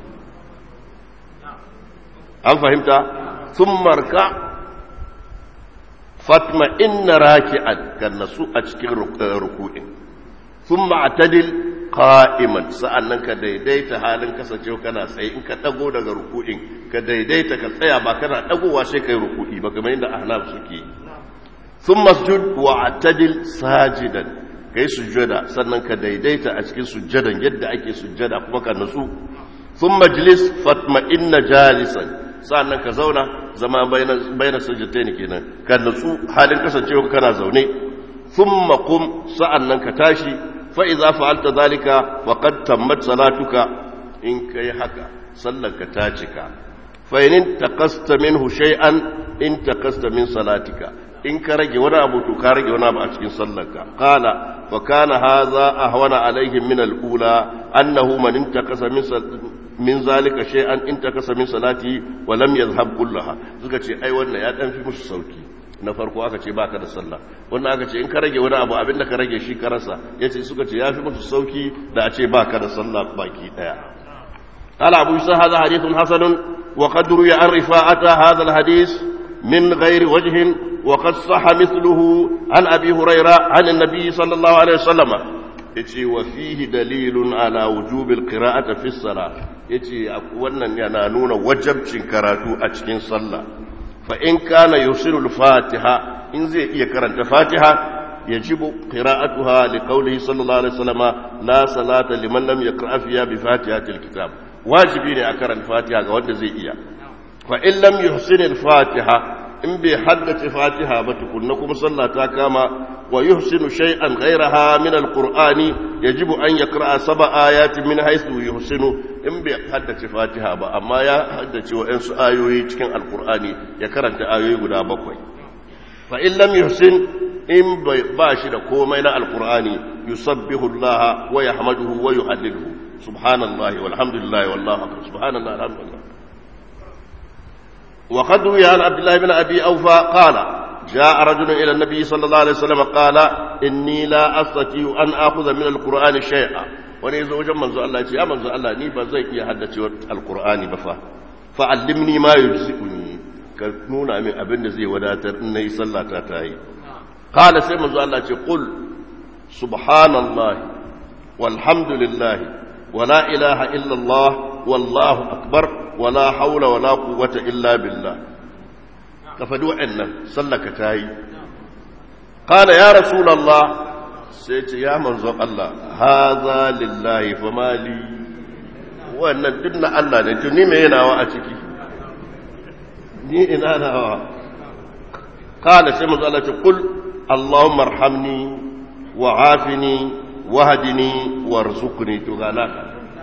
هل فهمت ثم اركع fatma inna raki'an kan nasu a cikin ruku'in thumma atadil qa'iman sa'annan ka daidaita halin kasancewa kana tsaye in ka dago daga ruku'in ka daidaita ka tsaya ba kana dagowa sai kai ruku'i ba kamar yadda ahnaf suke thumma sujud wa atadil sajidan kai sujjada sannan ka daidaita a cikin sujjadan yadda ake sujjada kuma ka nasu thumma jlis fatma inna jalisan sa'annan ka zauna zama bayan sajdatain kenan ka nutsu halin kasancewa kana zaune thumma qum sa'annan ka tashi fa idza fa'alta dhalika wa qad tammat salatuka in kai haka sallarka ta cika fa in taqasta minhu shay'an in taqasta min salatika in ka rage wani abu to ka rage wani abu a cikin sallarka qala fa kana hadha ahwana alaihim min al-ula annahu man intaqasa min min zalika shay'an in takasa min salati wa lam yadhhab kullaha suka ce ai wannan ya dan fi musu sauki na farko aka ce baka da sallah wannan aka ce in ka rage wani abu abinda ka rage shi ka rasa yace suka ce ya fi musu sauki da a ce baka da sallah baki daya qala abu isa hadha hadithun hasanun wa qad ruya an rifa'ata hadha alhadith min ghairi wajhin wa qad sahha mithluhu an abi hurayra an an-nabi sallallahu alaihi wasallam yace wa fihi dalilun ala wujubil qira'ati fi as-salah yace wannan yana nuna wajibcin karatu a cikin sallah fa in kana yusiru al-fatiha in zai iya karanta fatiha yajibu qira'atuha liqawlihi sallallahu alaihi wasallam la salata liman lam yaqra fiha bi fatihati al-kitab wajibi ne a karanta fatiha ga wanda zai iya fa in lam yuhsin al-fatiha in bai haddace fatiha ba tukunna kuma sallah ta kama wa yuhsinu shay'an ghayraha min alqur'ani yajibu an yaqra'a sab'a ayatin min haythu yuhsinu in bai haddace fatiha ba amma ya haddace wa'ansu ayoyi cikin alqur'ani ya karanta ayoyi guda bakwai fa in lam yuhsin in ba shi da komai na alqur'ani yusabbihu allaha wa yahmaduhu wa yuhalliluhu subhanallahi walhamdulillahi wallahu akbar subhanallahi alhamdulillah. وقد روي عن عبد الله بن ابي اوفى قال جاء رجل الى النبي صلى الله عليه وسلم قال اني لا استطيع ان اخذ من القران شيئا wani zo wajen manzo Allah ya ce ya manzo Allah ni ba zai iya haddace alqur'ani ba fa fa'allimni ma yujzi'uni ka nuna min abin da zai wadatar in nayi sallata ta yi qala sai manzo Allah ya ce qul subhanallahi walhamdulillahi wala ilaha illa Allah wallahu akbar wala haula wala quwwata illa billah ka fadi wa'annan sallaka tayi qala ya rasulullah sai ce ya manzo Allah hadha lillahi famali wannan dinna Allah ne to ni me yana wa a ciki ni ina nawa qala sai manzo Allah ce qul allahumma arhamni wa'afini wahdini warzuqni to galaka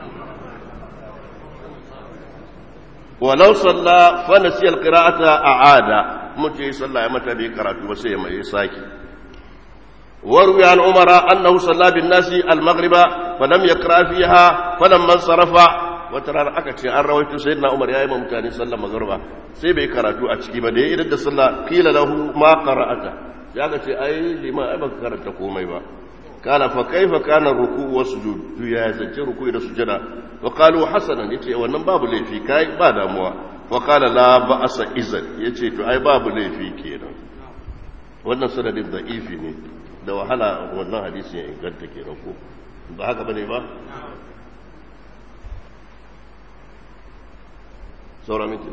ولو صلى فنسي القراءة أعاد متى صلى متى بقراءة وسيم يساكي وروي عن عمر أنه صلى بالناس المغرب فلم يقرأ فيها فلما انصرف وترى أكتش أن رويت سيدنا عمر يا إمام كان صلى مغربا سيبي قراءة أتشكي بدي إذا صلى قيل له ما قرأت يا أكتش أي لما أبقى قرأت كوميبا قال فكيف كان الركوع والسجود يا زكي ركوع السجود وقالوا حسنا يتي wannan babu laifi kai ba damuwa وقال لا بأس اذن yace to ai babu laifi kenan wannan sanadin da'ifi ne da wahala wannan hadisi ya inganta kenan ko ba haka bane ba saura miki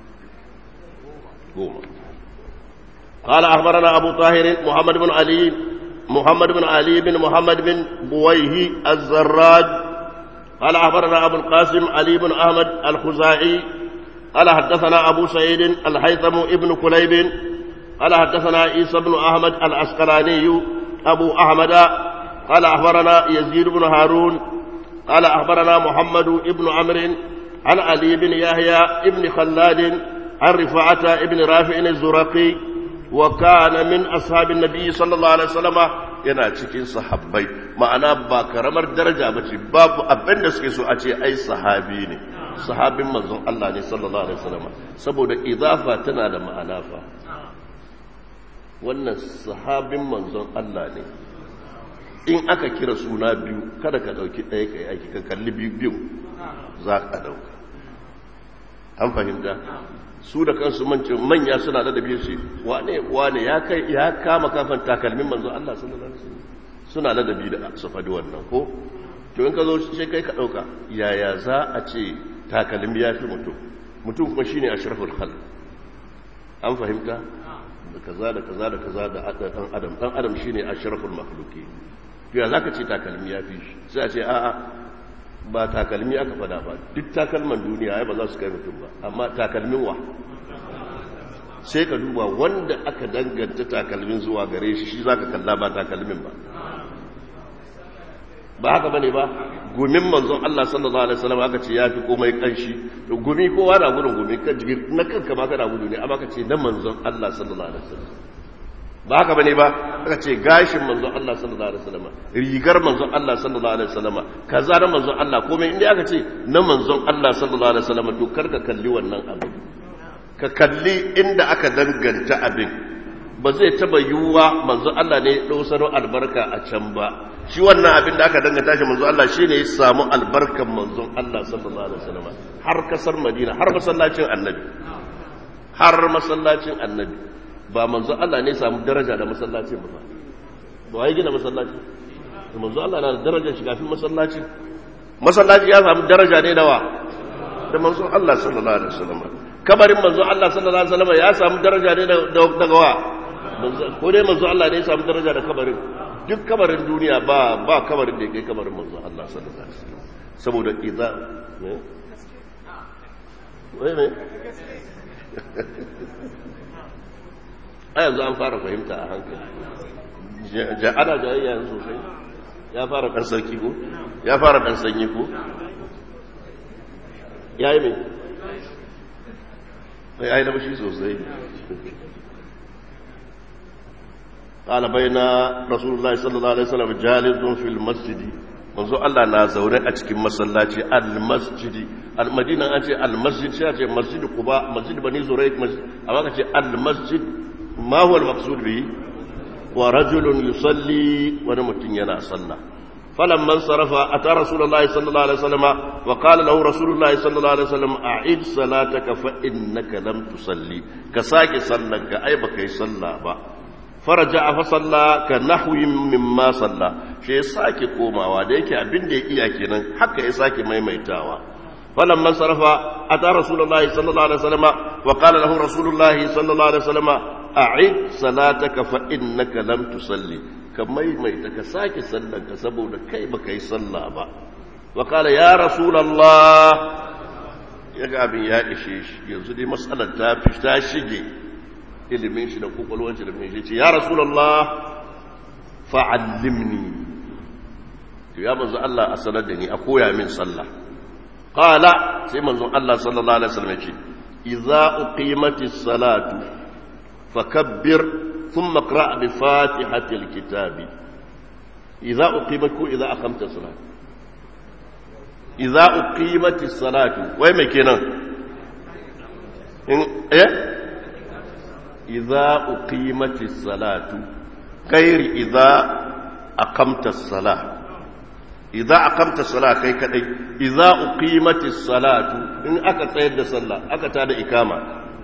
goma قال أخبرنا أبو طاهر محمد بن علي محمد بن علي بن محمد بن بويه الزراج قال أخبرنا أبو القاسم علي بن أحمد الخزاعي قال حدثنا أبو سعيد الهيثم ابن كليب قال حدثنا عيسى بن أحمد العسقلاني أبو أحمد قال أخبرنا يزيد بن هارون قال أخبرنا محمد بن عمرو عن علي بن يحيى بن خلاد عن رفاعة بن رافع الزرقي وكان من أصحاب النبي صلى الله عليه وسلم yana cikin sahabbai ma'ana ba karamar daraja bace babu abin da suke so a ce ai sahabi ne sahabin manzon Allah ne sallallahu alaihi wasallam saboda idafa tana da ma'ana fa wannan sahabin manzon Allah ne in aka kira suna biyu kada ka dauki ɗaya kai aiki ka kalli biyu biyu za ka dauka an fahimta su da kansu manya suna da dabi su wane wane ya kai ya kama kafan takalmin manzo Allah sallallahu alaihi wasallam suna da dabi da su fadi wannan ko to in ka zo sai kai ka dauka yaya za a ce takalmi ya fi mutum mutum kuma shine ashraful khalq an fahimta da kaza da kaza da kaza da dan adam dan adam shine ashraful makhluqi to ya zaka ce takalmi ya fi shi sai a ce a'a ba takalmi aka fada ba duk takalman duniya ai ba za su kai mutum ba amma takalmin wa sai ka duba wanda aka danganta takalmin zuwa gare shi shi zaka kalla ba takalmin ba ba haka bane ba gumin manzon Allah sallallahu alaihi wasallam aka ce yafi komai kanshi to gumi kowa na gudun gumi kan na kanka ma kana gudu ne amma aka ce na manzon Allah sallallahu alaihi wasallam ba haka bane ba aka ce gashin manzon Allah sallallahu alaihi wasallam rigar manzon Allah sallallahu alaihi wasallam kaza da manzon Allah komai inda aka ce na manzon Allah sallallahu alaihi wasallam to karka kalli wannan abin ka kalli inda aka danganta abin ba zai taba yiwuwa manzon Allah ne ya dausaro albarka a can ba shi wannan abin da aka danganta shi manzon Allah shine ya samu albarkan manzon Allah sallallahu alaihi wasallam har kasar Madina har masallacin Annabi har masallacin Annabi ba manzo Allah ne samu daraja da masallacin ba ba wai gina masallaci manzo Allah na da darajar shi kafin masallaci masallaci ya samu daraja ne dawa da manzo Allah sallallahu alaihi wasallam kabarin manzo Allah sallallahu alaihi wasallam ya samu daraja ne daga wa ko dai manzo Allah ne ya samu daraja da kabarin duk kabarin duniya ba ba kabarin da yake kabarin manzo Allah sallallahu alaihi wasallam saboda idza ne wai ne a yanzu an fara fahimta a hankali ana jayayya yanzu sosai ya fara ɗan sarki ko ya fara ɗan sanyi ko ya yi mai ya yi laushi sosai قال بين رسول الله صلى الله عليه وسلم جالس في المسجد منذ الله نا zaune a cikin masallaci al-masjid al-madina an ce al-masjid sai ce masjid quba masjid bani zurayk amma kace al-masjid ma huwa al-maqsud bi wa rajulun yusalli wa mutun yana sallah falamma sarafa ata rasulullahi sallallahu alaihi wasallam wa qala lahu rasulullahi sallallahu alaihi wasallam a'id salataka fa innaka lam tusalli ka sake sallanka ai baka yi sallah ba faraja fa salla ka nahwi mimma salla shi sake komawa da yake abin da ya iya kenan haka ya sake maimaitawa falamma sarafa ata rasulullahi sallallahu alaihi wasallam wa qala lahu rasulullahi sallallahu alaihi wasallam a'id salataka fa innaka lam tusalli ka maimaita ka sake sallanka saboda kai baka yi salla ba wa qala ya rasulullah yaga abin ya ishe shi yanzu dai mas'alar ta fi ta shige ilimin shi da kokolwan shi da mai shi ce ya rasulullah fa'allimni to ya manzo Allah a sanar da ni a koya min sallah qala sai manzo Allah sallallahu alaihi wasallam ya ce idza uqimatis salatu fakabbir thumma qra' bi fatihatil kitabi idza uqimat ku idza aqamta salat idza uqimatis salatu wai me kenan in eh إذا أقيمت الصلاة غير إذا أقمت الصلاة إذا أقمت الصلاة كي كدي إذا أقيمت الصلاة إن أكت يد صلاة أكت هذا إقامة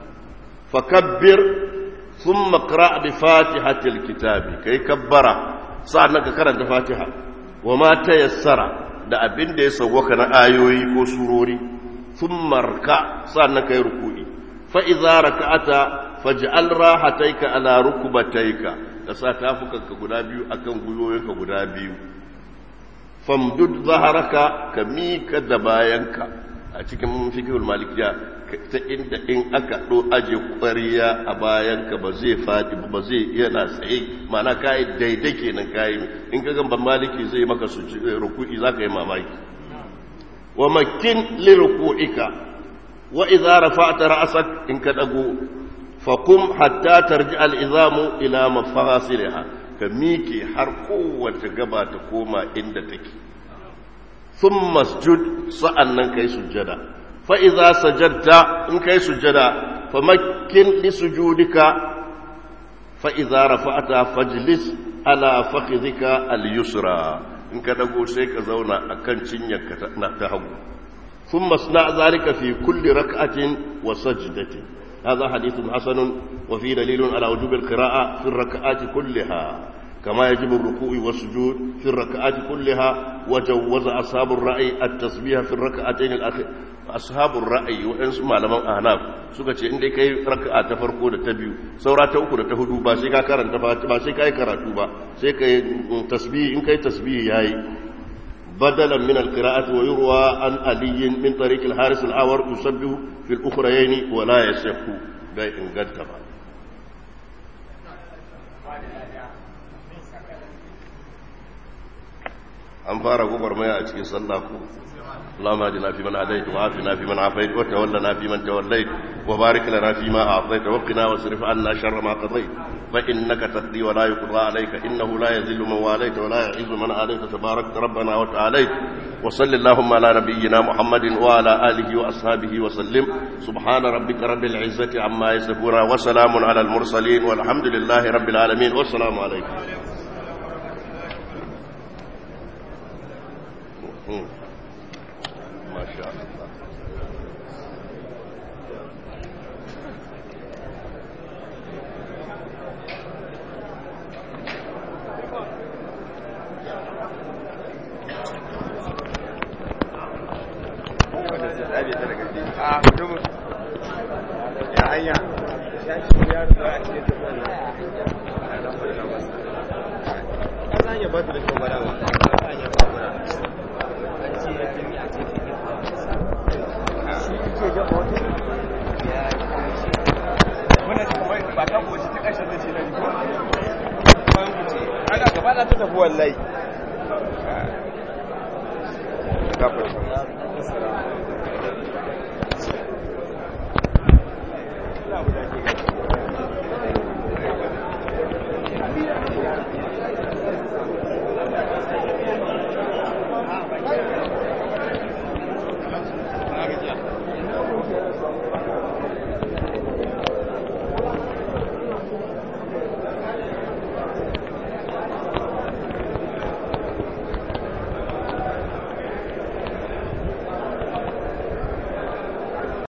فكبر ثم اقرأ بفاتحة الكتاب كي كبر سألنك كرنت فاتحة وما تيسر da abin da ya sauwaka na ayoyi ko surori thumma raka sa'annan kai ruku'i fa idza raka'ata faj'al rahataika ala rukbataika da sa tafukanka guda biyu akan guyoyinka guda biyu famdud zaharaka ka mika da bayanka a cikin fiqhul malikiyya ta inda in aka do aje kwariya a bayanka ba zai fadi ba zai yana tsaye mana kai daidai kenan kai in ka ga ban maliki zai maka ruku'i zaka yi mamaki wa makkin li ruku'ika wa idza rafa'ta ra'sak in ka dago فقم حتى ترجع العظام إلى مفاصلها كميكي حرقوة قبا تقوم عندك ثم اسجد سألنا كي سجدا فإذا سجدت إن كي سجدا فمكن لسجودك فإذا رفعت فاجلس على فخذك اليسرى إن كتقول سيك زونا أكن شنيك تهو ثم اصنع ذلك في كل ركعة وسجدة هذا حديث حسن وفيه دليل على وجوب القراءة في الركعات كلها كما يجب الركوع والسجود في الركعات كلها وجوز أصحاب الرأي التسبيح في الركعتين الأخير أصحاب الرأي وإنس معلمان أهناف suka ce inda kai raka'a ta farko da ta biyu saura ta uku da ta hudu ba sai ka karanta ba sai kai karatu ba sai kai tasbih in kai tasbih yayi بدلا من القراءة ويروى عن علي من طريق الحارس الأعور يسبح في الأخرين ولا يصح بأي انقدم an fara gwagwarmaya a cikin sallah ku اللهم اهدنا فيمن هديت وعافنا فيمن عافيت وتولنا فيمن توليت وبارك لنا فيما اعطيت وقنا واصرف عنا شر ما قضيت فانك تقضي ولا يقضى عليك انه لا يذل من واليت ولا يعز من عاديت تبارك ربنا وتعاليت وصل اللهم على نبينا محمد وعلى اله واصحابه وسلم سبحان ربك رب العزه عما يصفون وسلام على المرسلين والحمد لله رب العالمين والسلام عليكم. ما شاء الله.
ba ta goshi ta ƙarshen da ce rana ta tafi wallahi